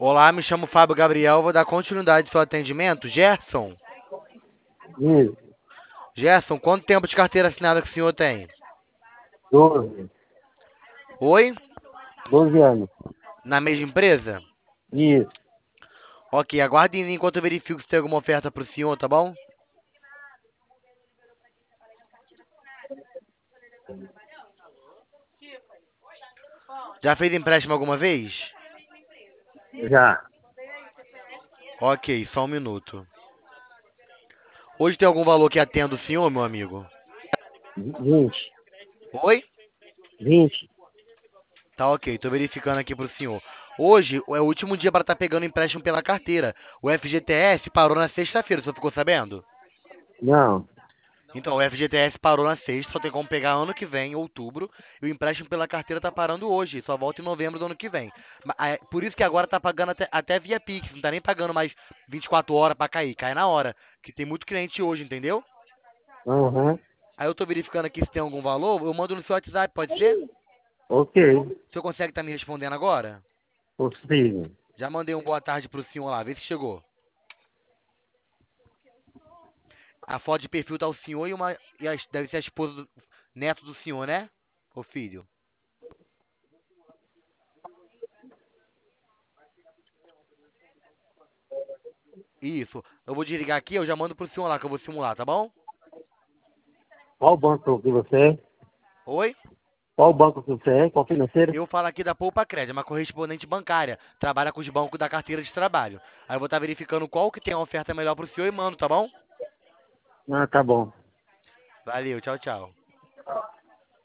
Olá, me chamo Fábio Gabriel, vou dar continuidade ao seu atendimento. Gerson, Isso, Gerson, quanto tempo de carteira assinada que o senhor tem? 12, Oi? 12 anos. Na mesma empresa? Isso, Ok, aguarde em linha enquanto eu verifico se tem alguma oferta para o senhor, tá bom? Já fez empréstimo alguma vez? já. Ok, só um minuto. Hoje tem algum valor que atenda o senhor, meu amigo? 20, Oi? 20. Tá ok, tô verificando aqui pro senhor. Hoje é o último dia para estar pegando empréstimo pela carteira. O FGTS parou na sexta-feira, o senhor ficou sabendo? Não. Então, o FGTS parou na sexta, só tem como pegar ano que vem, em outubro, e o empréstimo pela carteira tá parando hoje, só volta em novembro do ano que vem. Por isso que agora tá pagando até via Pix, não tá nem pagando mais 24 horas pra cair, cai na hora, que tem muito cliente hoje, entendeu? Aham. Aí eu tô verificando aqui se tem algum valor, eu mando no seu WhatsApp, pode ser? Ok. O senhor consegue estar me respondendo agora? Possível. Já mandei um boa tarde pro senhor lá, vê se chegou. A foto de perfil tá o senhor deve ser a esposa do neto do senhor, né? Ô filho. Isso. Eu vou desligar aqui, eu já mando pro senhor lá que eu vou simular, tá bom? Qual banco que você é? Oi? Qual banco que você é? Qual financeiro? Eu falo aqui da Poupa Crédito, é uma correspondente bancária. Trabalha com os bancos da carteira de trabalho. Aí eu vou estar verificando qual que tem a oferta melhor pro senhor e mando, tá bom? Ah, tá bom. Valeu, tchau, tchau.